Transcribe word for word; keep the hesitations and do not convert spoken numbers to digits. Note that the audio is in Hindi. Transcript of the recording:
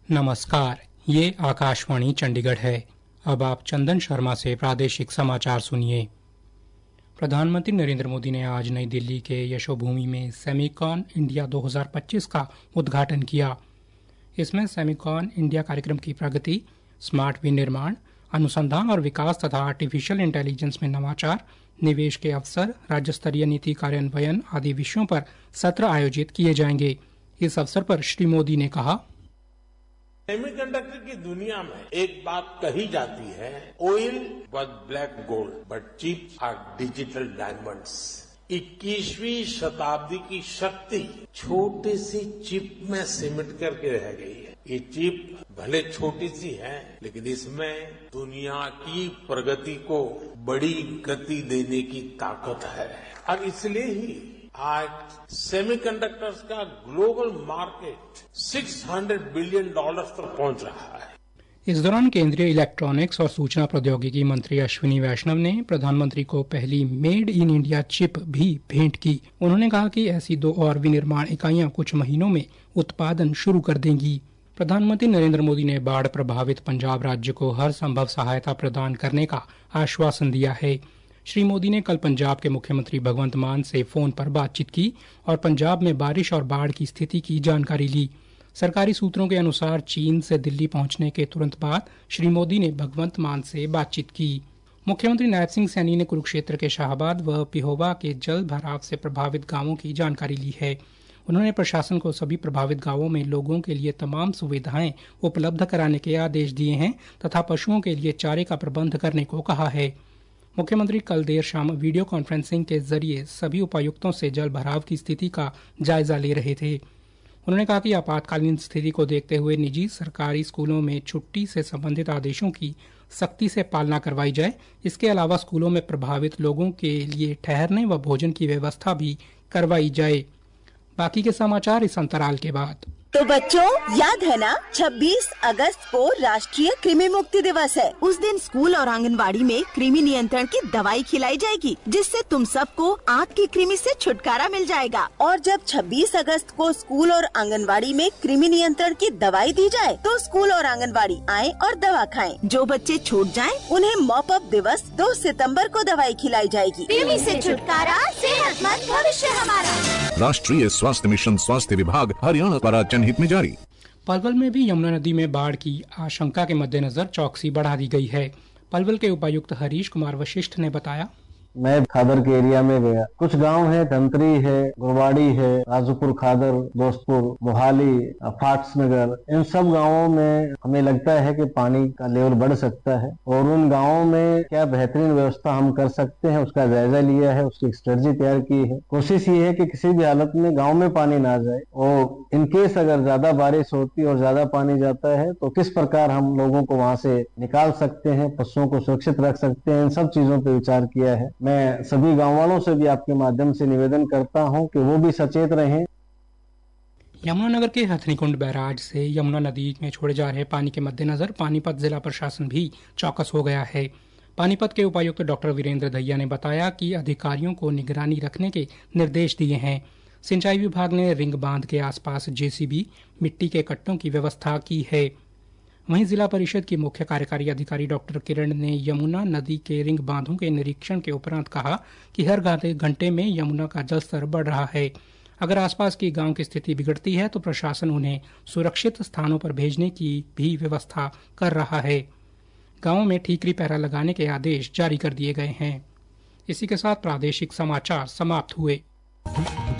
नमस्कार, ये आकाशवाणी चंडीगढ़ है। अब आप चंदन शर्मा से प्रादेशिक समाचार सुनिए। प्रधानमंत्री नरेंद्र मोदी ने आज नई दिल्ली के यशोभूमि में सेमिकॉन इंडिया दो हज़ार पच्चीस का उद्घाटन किया। इसमें सेमिकॉन इंडिया कार्यक्रम की प्रगति, स्मार्ट विनिर्माण, अनुसंधान और विकास तथा आर्टिफिशियल इंटेलिजेंस में नवाचार, निवेश के अवसर, राज्य स्तरीय नीति कार्यान्वयन आदि विषयों पर सत्र आयोजित किए जाएंगे। इस अवसर पर श्री मोदी ने कहा, सेमीकंडक्टर की दुनिया में एक बात कही जाती है, oil was black gold but chips are digital diamonds. इक्कीसवीं शताब्दी की शक्ति छोटी सी चिप में सिमट करके रह गई है। ये चिप भले छोटी सी है, लेकिन इसमें दुनिया की प्रगति को बड़ी गति देने की ताकत है और इसलिए ही आज सेमीकंडक्टर्स का ग्लोबल मार्केट छह सौ बिलियन डॉलर्स तक पहुंच रहा है। इस दौरान केंद्रीय इलेक्ट्रॉनिक्स और सूचना प्रौद्योगिकी मंत्री अश्विनी वैष्णव ने प्रधानमंत्री को पहली मेड इन इंडिया चिप भी भेंट की। उन्होंने कहा कि ऐसी दो और विनिर्माण इकाइयां कुछ महीनों में उत्पादन शुरू कर देंगी। प्रधानमंत्री नरेंद्र मोदी ने बाढ़ प्रभावित पंजाब राज्य को हर संभव सहायता प्रदान करने का आश्वासन दिया है। श्री मोदी ने कल पंजाब के मुख्यमंत्री भगवंत मान से फोन पर बातचीत की और पंजाब में बारिश और बाढ़ की स्थिति की जानकारी ली। सरकारी सूत्रों के अनुसार चीन से दिल्ली पहुंचने के तुरंत बाद श्री मोदी ने भगवंत मान से बातचीत की। मुख्यमंत्री नायब सिंह सैनी ने कुरुक्षेत्र के शाहबाद व पिहोवा के जल भराव से प्रभावित गांवों की जानकारी ली है। उन्होंने प्रशासन को सभी प्रभावित गांवों में लोगों के लिए तमाम सुविधाएं उपलब्ध कराने के आदेश दिए हैं तथा पशुओं के लिए चारे का प्रबंध करने को कहा है। मुख्यमंत्री कल देर शाम वीडियो कॉन्फ्रेंसिंग के जरिए सभी उपायुक्तों से जल भराव की स्थिति का जायजा ले रहे थे। उन्होंने कहा कि आपातकालीन स्थिति को देखते हुए निजी सरकारी स्कूलों में छुट्टी से संबंधित आदेशों की सख्ती से पालना करवाई जाए। इसके अलावा स्कूलों में प्रभावित लोगों के लिए ठहरने व भोजन की व्यवस्था भी करवाई जाए। बाकी के समाचार इस अंतराल के बाद। तो बच्चों, याद है ना, छब्बीस अगस्त को राष्ट्रीय कृमि मुक्ति दिवस है। उस दिन स्कूल और आंगनबाड़ी में कृमि नियंत्रण की दवाई खिलाई जाएगी, जिससे तुम सबको आंत की कृमि से छुटकारा मिल जाएगा। और जब छब्बीस अगस्त को स्कूल और आंगनबाड़ी में कृमि नियंत्रण की दवाई दी जाए, तो स्कूल और आंगनबाड़ी आए और दवा खाएं। जो बच्चे छूट जाएं, उन्हें मॉप अप दिवस दो सितम्बर को दवाई खिलाई जाएगी। कृमि से छुटकारा, सेहतमंद भविष्य हमारा। राष्ट्रीय स्वास्थ्य मिशन, स्वास्थ्य विभाग, हरियाणा द्वारा जनहित में जारी। पलवल में भी यमुना नदी में बाढ़ की आशंका के मद्देनजर चौकसी बढ़ा दी गई है। पलवल के उपायुक्त हरीश कुमार वशिष्ठ ने बताया, मैं खादर के एरिया में गया। कुछ गांव है, धंतरी है, गुरवाड़ी है, राजूपुर, खादर, दोस्तपुर, मोहाली, फाट्स नगर, इन सब गांवों में हमें लगता है कि पानी का लेवल बढ़ सकता है और उन गांवों में क्या बेहतरीन व्यवस्था हम कर सकते हैं उसका जायजा लिया है, उसकी स्ट्रेटजी तैयार की है। कोशिश ये है कि किसी भी हालत में गाँव में पानी ना जाए और इनकेस अगर ज्यादा बारिश होती और ज्यादा पानी जाता है तो किस प्रकार हम लोगों को वहाँ से निकाल सकते हैं, पशुओं को सुरक्षित रख सकते हैं, इन सब चीजों पर विचार किया है। मैं सभी गांव वालों से भी आपके माध्यम से निवेदन करता हूं कि वो भी सचेत रहें। यमुनानगर के हथनीकुंड बैराज से यमुना नदी में छोड़े जा रहे पानी के मद्देनजर पानीपत जिला प्रशासन भी चौकस हो गया है। पानीपत के उपायुक्त डॉक्टर वीरेंद्र दहिया ने बताया कि अधिकारियों को निगरानी रखने के निर्देश दिए हैं। सिंचाई विभाग ने रिंग बांध के आसपास जेसीबी, मिट्टी के कट्टों की व्यवस्था की है। वहीं जिला परिषद की मुख्य कार्यकारी अधिकारी डॉक्टर किरण ने यमुना नदी के रिंग बांधों के निरीक्षण के उपरांत कहा कि हर घंटे में यमुना का जलस्तर बढ़ रहा है। अगर आसपास की गांव की स्थिति बिगड़ती है तो प्रशासन उन्हें सुरक्षित स्थानों पर भेजने की भी व्यवस्था कर रहा है। गांवों में ठीकरी पहरा लगाने के आदेश जारी कर दिए गए हैं। इसी के साथ प्रादेशिक समाचार समाप्त हुए।